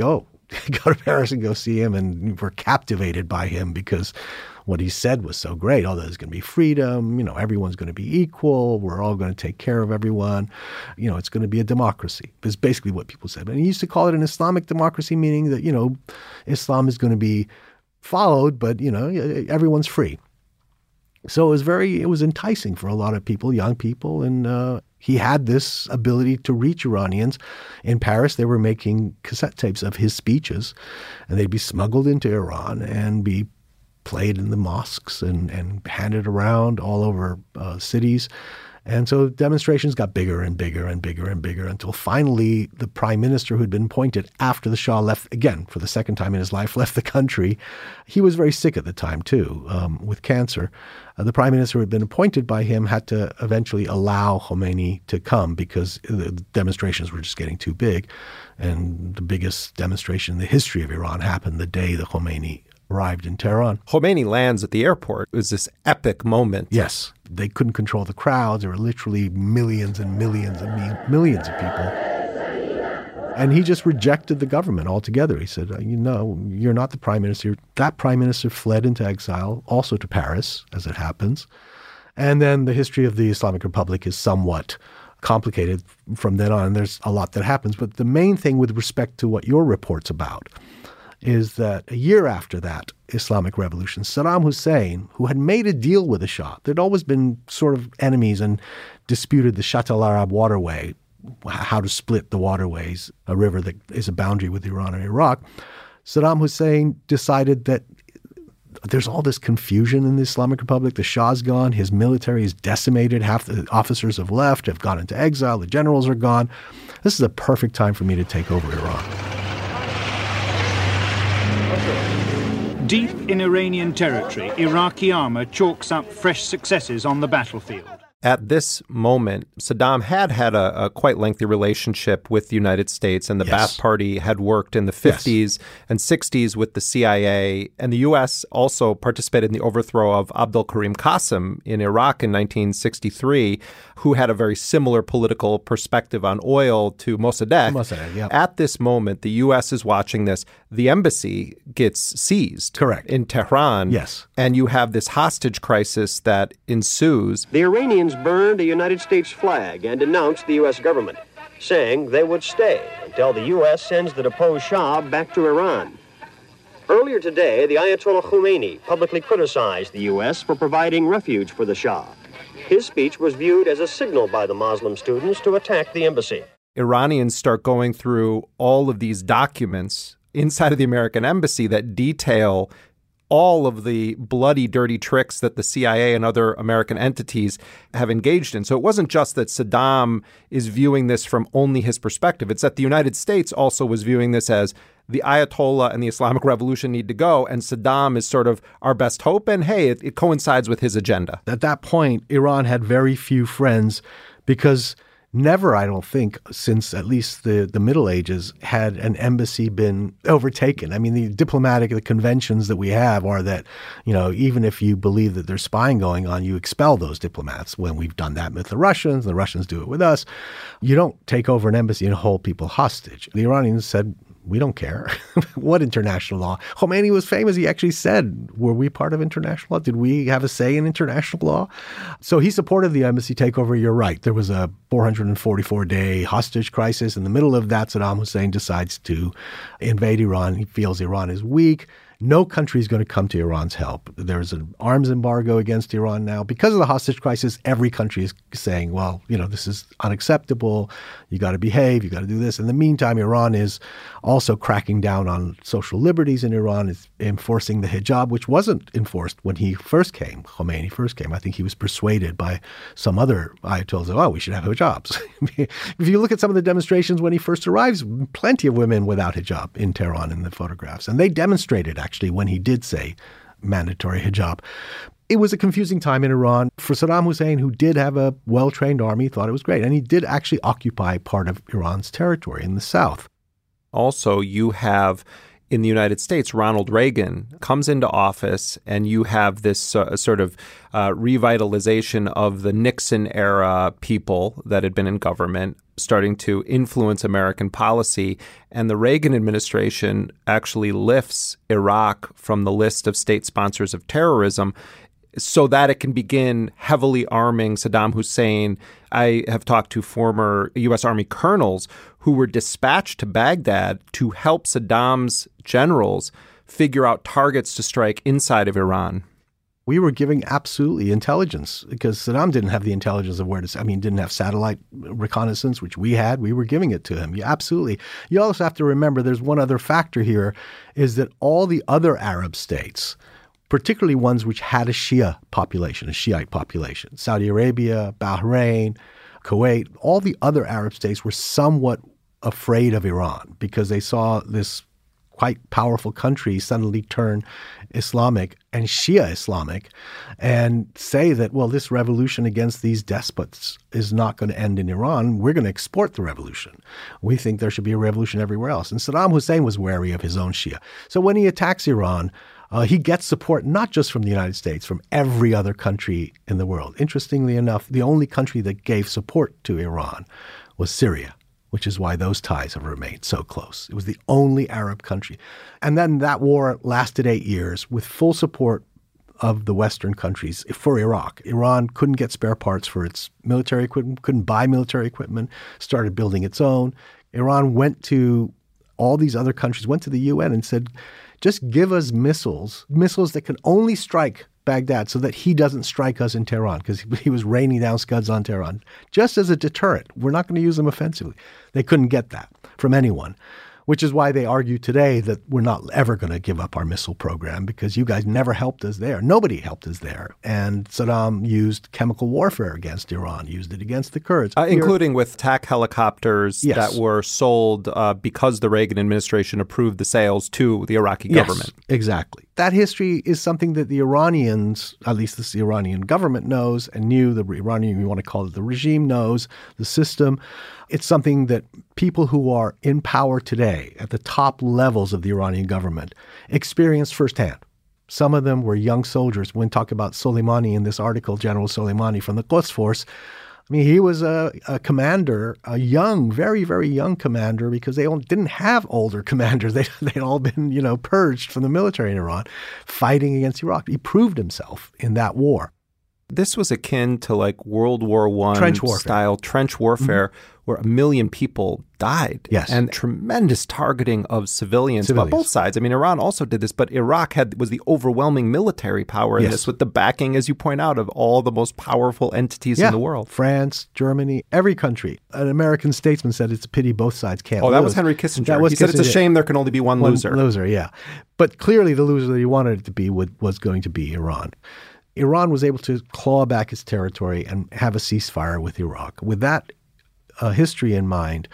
go to Paris and go see him and were captivated by him because what he said was so great. Oh, there's going to be freedom. You know, everyone's going to be equal. We're all going to take care of everyone. You know, it's going to be a democracy. Is basically what people said. And he used to call it an Islamic democracy, meaning that, you know, Islam is going to be followed, but, you know, everyone's free. So it was very, it was enticing for a lot of people, young people. And uh, he had this ability to reach Iranians. In Paris, they were making cassette tapes of his speeches, and they'd be smuggled into Iran and be played in the mosques and, and handed around all over uh, cities. And so demonstrations got bigger and bigger and bigger and bigger until finally the prime minister who'd been appointed after the Shah left, again, for the second time in his life, left the country. He was very sick at the time, too, um, with cancer. Uh, the prime minister who had been appointed by him had to eventually allow Khomeini to come because the demonstrations were just getting too big. And the biggest demonstration in the history of Iran happened the day that Khomeini arrived in Tehran.
Khomeini lands at the airport. It was this epic moment.
Yes. They couldn't control the crowds. There were literally millions and millions and mi- millions of people. And he just rejected the government altogether. He said, you know, you're not the prime minister. That prime minister fled into exile, also to Paris, as it happens. And then the history of the Islamic Republic is somewhat complicated from then on. There's a lot that happens. But the main thing with respect to what your report's about is that a year after that Islamic Revolution, Saddam Hussein, who had made a deal with the Shah, there'd always been sort of enemies and disputed the Shatt al-Arab waterway, how to split the waterways, a river that is a boundary with Iran and Iraq. Saddam Hussein decided that there's all this confusion in the Islamic Republic. The Shah's gone. His military is decimated. Half the officers have left, have gone into exile. The generals are gone. This is a perfect time for me to take over Iran.
Deep in Iranian territory, Iraqi armor chalks up fresh successes on the battlefield.
At this moment, Saddam had had a, a quite lengthy relationship with the United States, and the yes. Ba'ath Party had worked in the fifties yes. and sixties with the C I A. And the U S also participated in the overthrow of Abdul Karim Qasim in Iraq in nineteen sixty-three, who had a very similar political perspective on oil to Mossadegh.
Mossadegh, yeah.
At this moment, the U S is watching this. The embassy gets seized.
Correct.
In Tehran.
Yes.
And you have this hostage crisis that ensues.
The Iranians burned a United States flag and denounced the U S government, saying they would stay until the U S sends the deposed Shah back to Iran. Earlier today, the Ayatollah Khomeini publicly criticized the U S for providing refuge for the Shah. His speech was viewed as a signal by the Muslim students to attack the embassy.
Iranians start going through all of these documents inside of the American embassy that detail all of the bloody, dirty tricks that the C I A and other American entities have engaged in. So it wasn't just that Saddam is viewing this from only his perspective. It's that the United States also was viewing this as the Ayatollah and the Islamic Revolution need to go, and Saddam is sort of our best hope. And hey, it, it coincides with his agenda.
At that point, Iran had very few friends because never, I don't think, since at least the, the Middle Ages, had an embassy been overtaken. I mean, the diplomatic the conventions that we have are that, you know, even if you believe that there's spying going on, you expel those diplomats. When we've done that with the Russians, the Russians do it with us. You don't take over an embassy and hold people hostage. The Iranians said, we don't care. What international law? Khomeini was famous. He actually said, were we part of international law? Did we have a say in international law? So he supported the embassy takeover. You're right. There was a four hundred forty-four day hostage crisis. In the middle of that, Saddam Hussein decides to invade Iran. He feels Iran is weak. No country is going to come to Iran's help. There's an arms embargo against Iran now. Because of the hostage crisis, every country is saying, well, you know, this is unacceptable. You got to behave. You got to do this. In the meantime, Iran is also cracking down on social liberties in Iran, is enforcing the hijab, which wasn't enforced when he first came, Khomeini first came. I think he was persuaded by some other Ayatollahs, oh, we should have hijabs. If you look at some of the demonstrations when he first arrives, plenty of women without hijab in Tehran in the photographs. And they demonstrated actually when he did say mandatory hijab. It was a confusing time in Iran. For Saddam Hussein, who did have a well-trained army, thought it was great. And he did actually occupy part of Iran's territory in the south.
Also, you have in the United States, Ronald Reagan comes into office, and you have this uh, sort of uh, revitalization of the Nixon-era people that had been in government starting to influence American policy. And the Reagan administration actually lifts Iraq from the list of state sponsors of terrorism so that it can begin heavily arming Saddam Hussein. I have talked to former U S Army colonels who were dispatched to Baghdad to help Saddam's generals figure out targets to strike inside of Iran.
We were giving absolutely intelligence because Saddam didn't have the intelligence of where to, I mean, didn't have satellite reconnaissance, which we had. We were giving it to him. Yeah, absolutely. You also have to remember there's one other factor here is that all the other Arab states, particularly ones which had a Shia population, a Shiite population, Saudi Arabia, Bahrain, Kuwait, all the other Arab states were somewhat afraid of Iran because they saw this quite powerful country suddenly turn Islamic and Shia Islamic and say that, well, this revolution against these despots is not going to end in Iran. We're going to export the revolution. We think there should be a revolution everywhere else. And Saddam Hussein was wary of his own Shia. So when he attacks Iran, uh, he gets support not just from the United States, from every other country in the world. Interestingly enough, the only country that gave support to Iran was Syria, which is why those ties have remained so close. It was the only Arab country. And then that war lasted eight years with full support of the Western countries for Iraq. Iran couldn't get spare parts for its military equipment, couldn't buy military equipment, started building its own. Iran went to all these other countries, went to the U N and said, just give us missiles, missiles that can only strike Baghdad so that he doesn't strike us in Tehran, because he was raining down scuds on Tehran, just as a deterrent. We're not going to use them offensively. They couldn't get that from anyone, which is why they argue today that we're not ever going to give up our missile program because you guys never helped us there. Nobody helped us there. And Saddam used chemical warfare against Iran, used it against the Kurds.
Uh, including with attack helicopters
yes.
that were sold uh, because the Reagan administration approved the sales to the Iraqi
yes,
government.
Exactly. That history is something that the Iranians, at least the Iranian government knows and knew, the Iranian, you want to call it the regime knows, the system. It's something that people who are in power today at the top levels of the Iranian government experienced firsthand. Some of them were young soldiers. When we talk about Soleimani in this article, General Soleimani from the Quds Force, I mean, he was a, a commander, a young, very, very young commander, because they didn't have older commanders. They, they'd all been, you know, purged from the military in Iran, fighting against Iraq. He proved himself in that war.
This was akin to like World War One
trench warfare.
style trench warfare, mm-hmm. where a million people died.
Yes.
And tremendous targeting of civilians,
civilians.
But both sides. I mean, Iran also did this, but Iraq had was the overwhelming military power in
yes.
this, with the backing, as you point out, of all the most powerful entities
yeah.
in the world.
France, Germany, every country. An American statesman said it's a pity both sides can't
Oh,
lose.
that was Henry Kissinger.
That was
he said
Kissinger.
It's a shame there can only be one,
one
loser.
Loser, yeah. But clearly the loser that he wanted it to be would, was going to be Iran. Iran was able to claw back its territory and have a ceasefire with Iraq. With that uh, history in mind,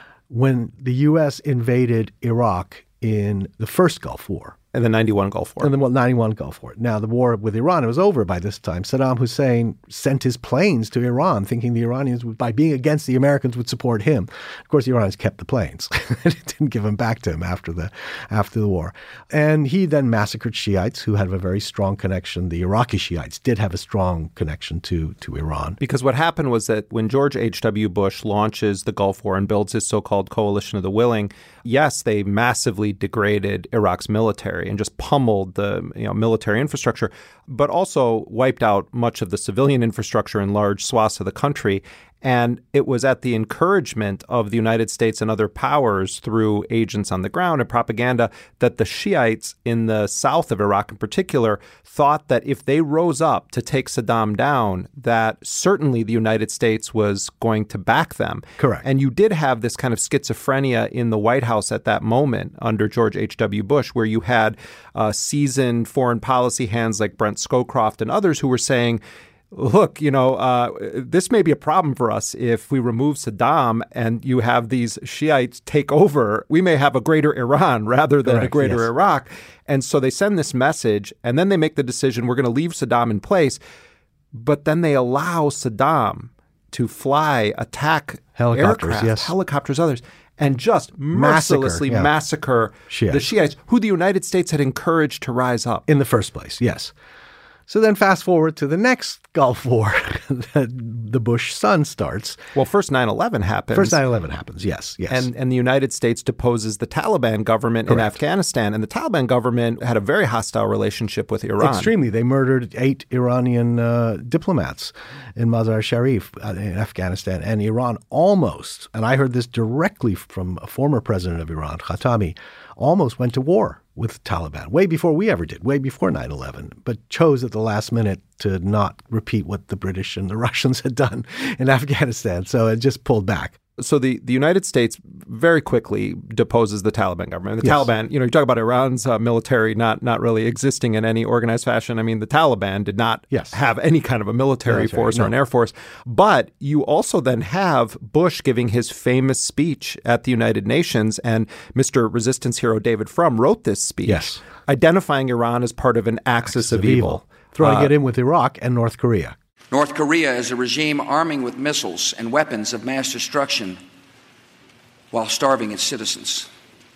when the U S invaded Iraq in the first Gulf War,
And the ninety-one Gulf War.
And the well, ninety-one Gulf War. Now, the war with Iran, it was over by this time. Saddam Hussein sent his planes to Iran, thinking the Iranians, would, by being against the Americans, would support him. Of course, the Iranians kept the planes. It didn't give them back to him after the after the war. And he then massacred Shiites who had a very strong connection. The Iraqi Shiites did have a strong connection to, to Iran.
Because what happened was that when George H W. Bush launches the Gulf War and builds his so-called Coalition of the Willing, yes, they massively degraded Iraq's military and just pummeled the you know, military infrastructure, but also wiped out much of the civilian infrastructure in large swaths of the country. And it was at the encouragement of the United States and other powers through agents on the ground and propaganda that the Shiites in the south of Iraq in particular thought that if they rose up to take Saddam down, that certainly the United States was going to back them.
Correct.
And you did have this kind of schizophrenia in the White House at that moment under George H W. Bush, where you had uh, seasoned foreign policy hands like Brent Scowcroft and others who were saying, look, you know, uh, this may be a problem for us if we remove Saddam and you have these Shiites take over. We may have a greater Iran rather than
Correct,
a greater
yes.
Iraq. And so they send this message, and then they make the decision, we're going to leave Saddam in place. But then they allow Saddam to fly, attack
Helicopters,
aircraft,
yes.
helicopters, others. and just mercilessly
Massacre, yeah.
massacre
Shiites.
the Shiites, who the United States had encouraged to rise up.
In the first place, yes. So then fast forward to the next Gulf War that the Bush son starts.
Well, first nine eleven happens.
First nine eleven happens, yes, yes.
And, and the United States deposes the Taliban government Correct. in Afghanistan. And the Taliban government had a very hostile relationship with Iran.
Extremely. They murdered eight Iranian uh, diplomats in Mazar-i-Sharif uh, in Afghanistan. And Iran almost, and I heard this directly from a former president of Iran, Khatami, almost went to war with the Taliban, way before we ever did, way before nine eleven, but chose at the last minute to not repeat what the British and the Russians had done in Afghanistan. So it just pulled back.
So the, the United States very quickly deposes the Taliban government. The
Yes.
Taliban, you know, you talk about Iran's uh, military not not really existing in any organized fashion. I mean, the Taliban did not
Yes.
have any kind of a military,
Military,
force or
no.
an air force. But you also then have Bush giving his famous speech at the United Nations, and Mister Resistance hero David Frum wrote this speech,
Yes.
identifying Iran as part of an axis, of,
of
evil.
evil. Throwing
Uh,
it in with Iraq and North Korea.
North Korea is a regime arming with missiles and weapons of mass destruction while starving its citizens.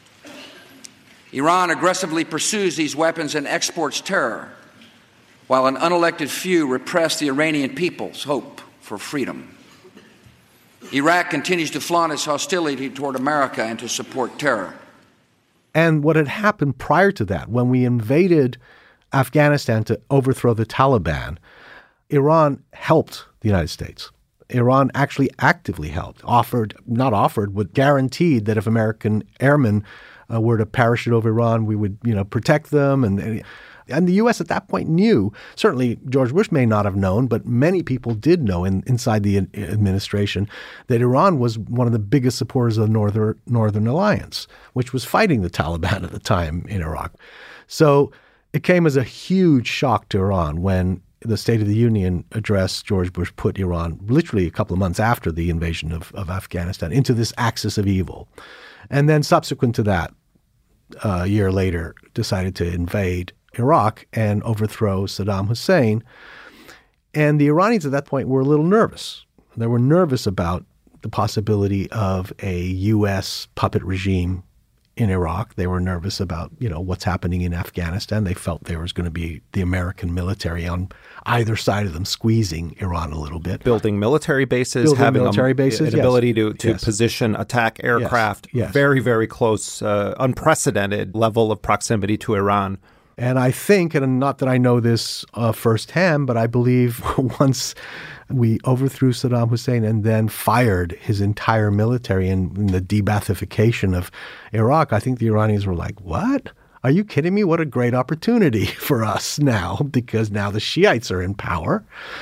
Iran aggressively pursues these weapons and exports terror, while an unelected few repress the Iranian people's hope for freedom. Iraq continues to flaunt its hostility toward America and to support terror.
And what had happened prior to that, when we invaded Afghanistan to overthrow the Taliban, Iran helped the United States. Iran actually actively helped, offered, not offered, but guaranteed that if American airmen uh, were to parachute over Iran, we would, you know, protect them. And, and the U S at that point knew, certainly George Bush may not have known, but many people did know in, inside the administration that Iran was one of the biggest supporters of the Northern, Northern Alliance, which was fighting the Taliban at the time in Iraq. So it came as a huge shock to Iran when the State of the Union address George Bush put Iran, literally a couple of months after the invasion of, of Afghanistan, into this axis of evil. And then subsequent to that, uh, a year later, decided to invade Iraq and overthrow Saddam Hussein. And the Iranians at that point were a little nervous. They were nervous about the possibility of a U S puppet regime in Iraq. They were nervous about, you know, what's happening in Afghanistan. They felt there was going to be the American military on either side of them squeezing Iran a little bit.
Building military bases,
Building
having
military
a,
bases,
an
yes.
ability to, to
Yes.
position attack aircraft,
Yes. Yes.
very, very close, uh, unprecedented level of proximity to Iran.
And I think, and not that I know this uh, firsthand, but I believe once we overthrew Saddam Hussein and then fired his entire military in, in the de-Baathification of Iraq, I think the Iranians were like, what? Are you kidding me? What a great opportunity for us now, because now the Shiites are in power.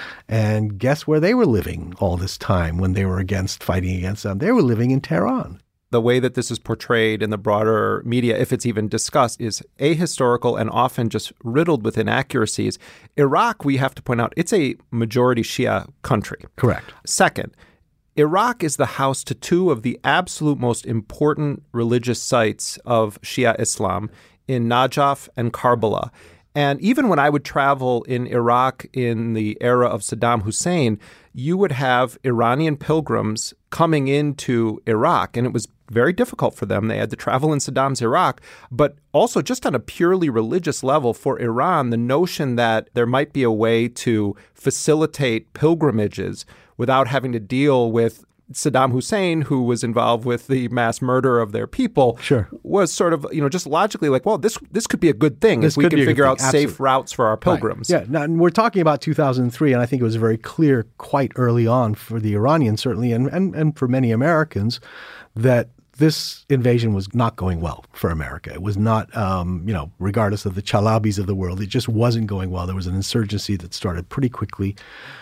And guess where they were living all this time when they were against fighting against them? They were living in Tehran.
The way that this is portrayed in the broader media, if it's even discussed, is ahistorical and often just riddled with inaccuracies. Iraq, we have to point out, it's a majority Shia country.
Correct.
Second, Iraq is the house to two of the absolute most important religious sites of Shia Islam in Najaf and Karbala. And even when I would travel in Iraq in the era of Saddam Hussein, you would have Iranian pilgrims coming into Iraq, and it was very difficult for them. They had to travel in Saddam's Iraq, but also just on a purely religious level for Iran, the notion that there might be a way to facilitate pilgrimages without having to deal with Saddam Hussein, who was involved with the mass murder of their people,
sure.
was sort of, you know, just logically like, well, this this could be a good thing
This
if we
could
can
be a good
figure out
thing.
safe
Absolutely.
routes for our pilgrims.
Right. Yeah, now, and we're talking about two thousand three, and I think it was very clear quite early on for the Iranians, certainly, and, and, and for many Americans, that this invasion was not going well for America. It was not, um, you know, regardless of the Chalabis of the world, it just wasn't going well. There was an insurgency that started pretty quickly.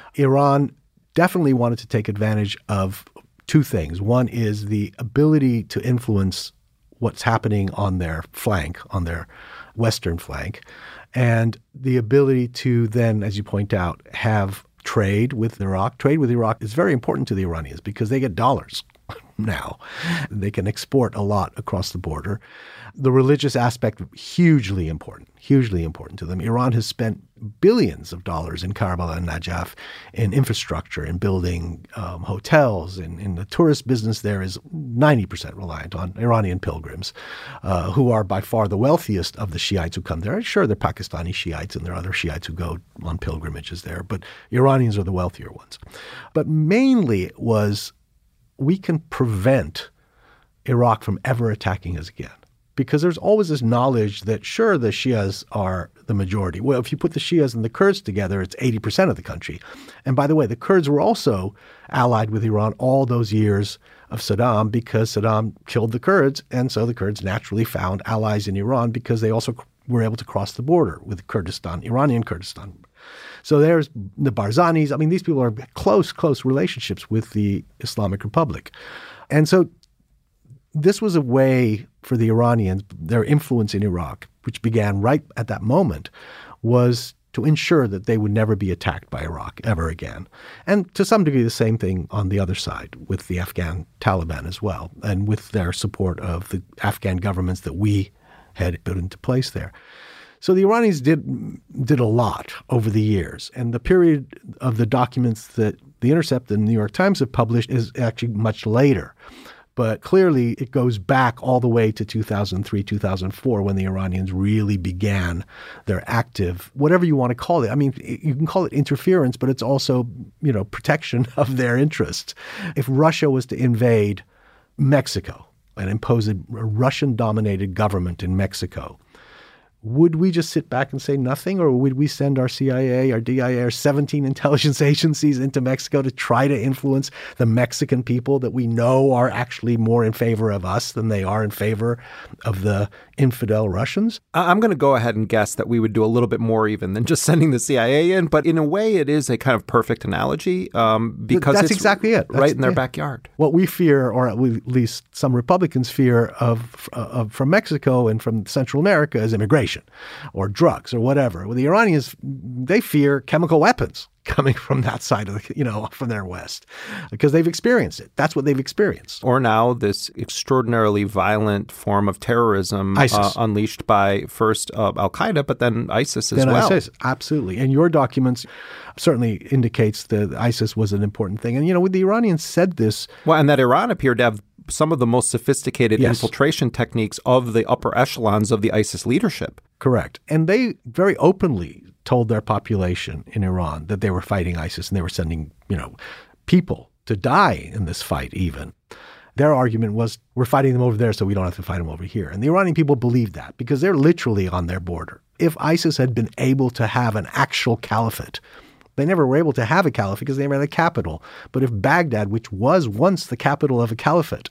Iran definitely wanted to take advantage of two things. One is the ability to influence what's happening on their flank, on their western flank, and the ability to then, as you point out, have trade with Iraq. Trade with Iraq is very important to the Iranians because they get dollars. now. They can export a lot across the border. The religious aspect, hugely important, hugely important to them. Iran has spent billions of dollars in Karbala and Najaf in infrastructure, in building um, hotels. And in the tourist business there is ninety percent reliant on Iranian pilgrims, uh, who are by far the wealthiest of the Shiites who come there. Sure, they're Pakistani Shiites and there are other Shiites who go on pilgrimages there, but Iranians are the wealthier ones. But mainly it was, we can prevent Iraq from ever attacking us again. Because there's always this knowledge that, sure, the Shias are the majority. Well, if you put the Shias and the Kurds together, it's eighty percent of the country. And by the way, the Kurds were also allied with Iran all those years of Saddam because Saddam killed the Kurds. And so the Kurds naturally found allies in Iran because they also were able to cross the border with Kurdistan, Iranian Kurdistan. So there's the Barzanis. I mean, these people are close, close relationships with the Islamic Republic. And so this was a way for the Iranians, their influence in Iraq, which began right at that moment, was to ensure that they would never be attacked by Iraq ever again. And to some degree, the same thing on the other side with the Afghan Taliban as well, and with their support of the Afghan governments that we had put into place there. So the Iranians did did a lot over the years. And the period of the documents that The Intercept and the New York Times have published is actually much later. But clearly it goes back all the way to two thousand three, two thousand four, when the Iranians really began their active, whatever you want to call it. I mean, you can call it interference, but it's also, you know, protection of their interests. If Russia was to invade Mexico and impose a Russian-dominated government in Mexico, would we just sit back and say nothing, or would we send our C I A, our D I A, our seventeen intelligence agencies into Mexico to try to influence the Mexican people that we know are actually more in favor of us than they are in favor of the infidel Russians?
I'm going to go ahead and guess that we would do a little bit more even than just sending the C I A in. But in a way, it is a kind of perfect analogy um, because
That's
it's
exactly it.
right
That's,
in their
yeah.
backyard.
What we fear, or at least some Republicans fear of, of from Mexico and from Central America, is immigration or drugs or whatever. Well, the Iranians, they fear chemical weapons coming from that side of the, you know, from their west, because they've experienced it. That's what they've experienced.
Or now this extraordinarily violent form of terrorism uh, unleashed by first uh, Al-Qaeda, but then ISIS as
then
well.
ISIS, absolutely. And your documents certainly indicates that ISIS was an important thing. And, you know, the Iranians said this.
Well, and that Iran appeared to have some of the most sophisticated
Yes.
infiltration techniques of the upper echelons of the ISIS leadership.
Correct. And they very openly told their population in Iran that they were fighting ISIS and they were sending, you know, people to die in this fight even. Their argument was, we're fighting them over there so we don't have to fight them over here. And the Iranian people believed that because they're literally on their border. If ISIS had been able to have an actual caliphate, they never were able to have a caliphate because they never had a capital. But if Baghdad, which was once the capital of a caliphate,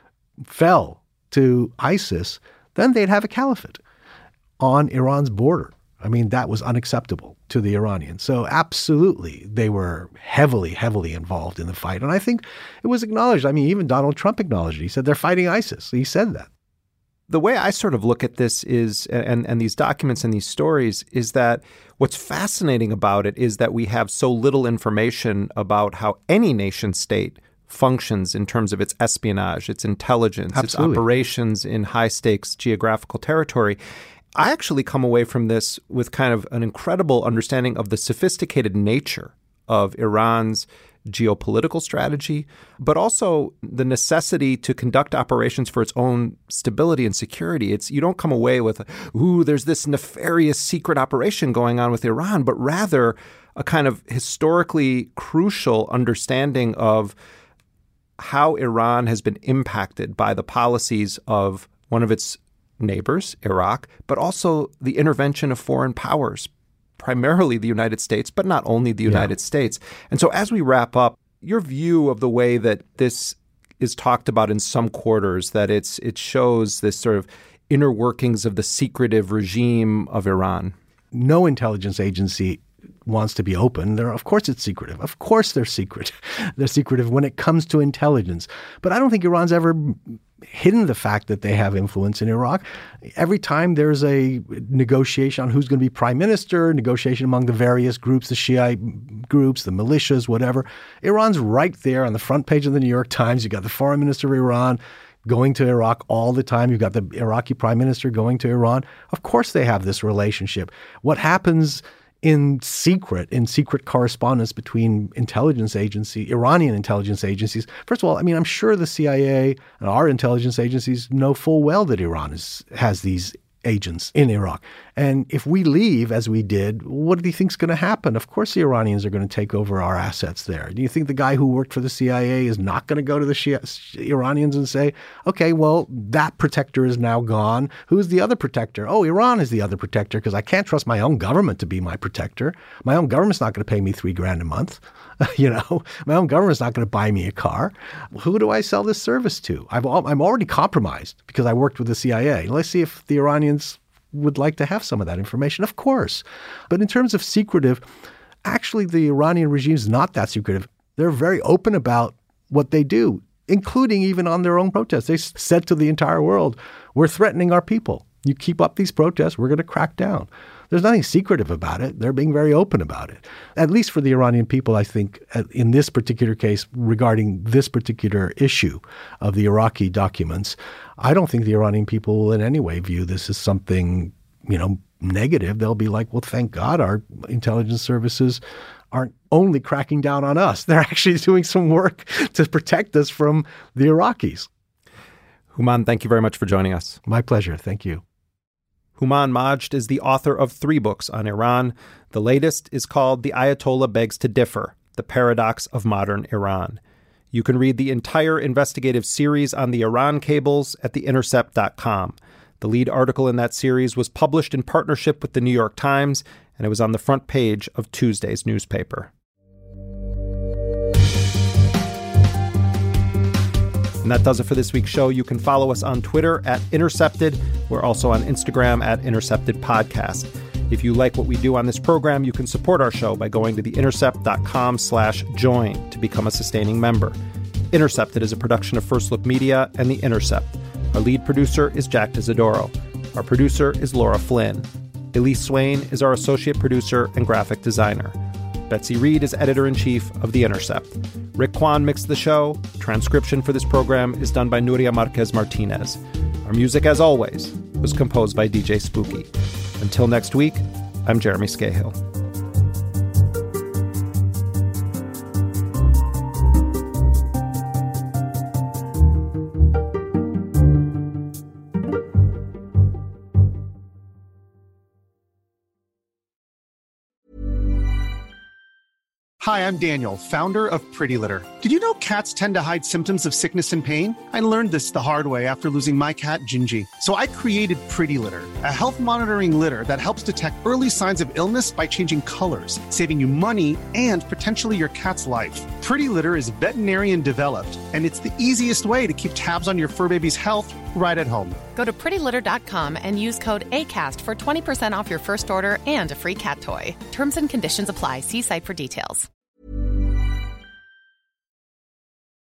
fell to ISIS, then they'd have a caliphate on Iran's border. I mean, that was unacceptable to the Iranians. So absolutely, they were heavily, heavily involved in the fight. And I think it was acknowledged. I mean, even Donald Trump acknowledged it. He said they're fighting ISIS. He said that.
The way I sort of look at this is, and, and these documents and these stories, is that what's fascinating about it is that we have so little information about how any nation state functions in terms of its espionage, its intelligence,
Absolutely.
its operations in high-stakes geographical territory. I actually come away from this with kind of an incredible understanding of the sophisticated nature of Iran's geopolitical strategy, but also the necessity to conduct operations for its own stability and security. It's you don't come away with, ooh, there's this nefarious secret operation going on with Iran, but rather a kind of historically crucial understanding of how Iran has been impacted by the policies of one of its neighbors, Iraq, but also the intervention of foreign powers, primarily the United States, but not only the United yeah. States. And so as we wrap up, your view of the way that this is talked about in some quarters, that it's it shows this sort of inner workings of the secretive regime of Iran.
No intelligence agency wants to be open. They're, of course it's secretive. Of course they're secret. They're secretive when it comes to intelligence. But I don't think Iran's ever hidden the fact that they have influence in Iraq. Every time there's a negotiation on who's going to be prime minister, negotiation among the various groups, the Shiite groups, the militias, whatever, Iran's right there on the front page of the New York Times. You've got the foreign minister of Iran going to Iraq all the time. You've got the Iraqi prime minister going to Iran. Of course they have this relationship. What happens in secret, in secret correspondence between intelligence agency, Iranian intelligence agencies. First of all, I mean, I'm sure the C I A and our intelligence agencies know full well that Iran is, has these agents in Iraq. And if we leave, as we did, what do you think is going to happen? Of course the Iranians are going to take over our assets there. Do you think the guy who worked for the C I A is not going to go to the Shia- Iranians and say, okay, well, that protector is now gone. Who's the other protector? Oh, Iran is the other protector because I can't trust my own government to be my protector. My own government's not going to pay me three grand a month. You know, my own government's not going to buy me a car. Who do I sell this service to? I've, I'm already compromised because I worked with the C I A. Let's see if the Iranians would like to have some of that information. Of course. But in terms of secretive, actually the Iranian regime is not that secretive. They're very open about what they do, including even on their own protests. They said to the entire world, we're threatening our people. You keep up these protests, we're going to crack down. There's nothing secretive about it. They're being very open about it. At least for the Iranian people, I think, in this particular case, regarding this particular issue of the Iraqi documents, I don't think the Iranian people will in any way view this as something, you know, negative. They'll be like, well, thank God our intelligence services aren't only cracking down on us. They're actually doing some work to protect us from the Iraqis.
Houman, thank you very much for joining us.
My pleasure. Thank you.
Houman Majd is the author of three books on Iran. The latest is called The Ayatollah Begs to Differ, The Paradox of Modern Iran. You can read the entire investigative series on the Iran cables at the intercept dot com. The lead article in that series was published in partnership with the New York Times, and it was on the front page of Tuesday's newspaper. And that does it for this week's show. You can follow us on Twitter at Intercepted. We're also on Instagram at Intercepted Podcast. If you like what we do on this program, you can support our show by going to the intercept dot com slash join to become a sustaining member. Intercepted is a production of First Look Media and The Intercept. Our lead producer is Jack Isidoro. Our producer is Laura Flynn. Elise Swain is our associate producer and graphic designer. Betsy Reed is editor-in-chief of The Intercept. Rick Kwan mixed the show. Transcription for this program is done by Nuria Marquez Martinez. Our music, as always, was composed by D J Spooky. Until next week, I'm Jeremy Scahill.
Hi, I'm Daniel, founder of Pretty Litter. Did you know cats tend to hide symptoms of sickness and pain? I learned this the hard way after losing my cat, Gingy. So I created Pretty Litter, a health monitoring litter that helps detect early signs of illness by changing colors, saving you money and potentially your cat's life. Pretty Litter is veterinarian developed, and it's the easiest way to keep tabs on your fur baby's health right at home.
Go to pretty litter dot com and use code ACAST for twenty percent off your first order and a free cat toy. Terms and conditions apply. See site for details.